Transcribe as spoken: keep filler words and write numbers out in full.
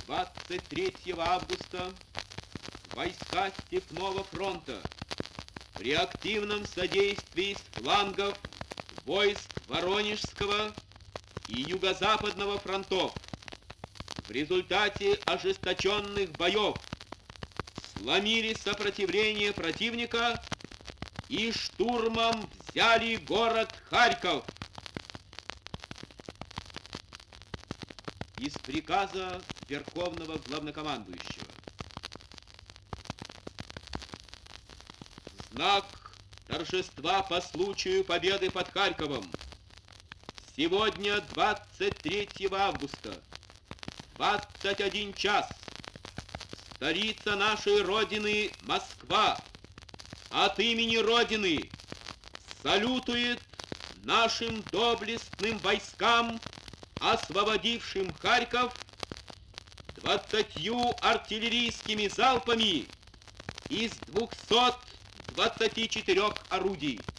двадцать третьего августа войска Степного фронта при активном содействии с флангов войск Воронежского и Юго-Западного фронтов в результате ожесточенных боев сломили сопротивление противника и штурмом взяли город Харьков. Из приказа Верховного Главнокомандующего. Знак торжества по случаю победы под Харьковом. Сегодня, двадцать третьего августа, двадцать один час, столица нашей Родины, Москва, от имени Родины салютует нашим доблестным войскам, освободившим Харьков, двадцатью артиллерийскими залпами из двухсот двадцати четырёх орудий.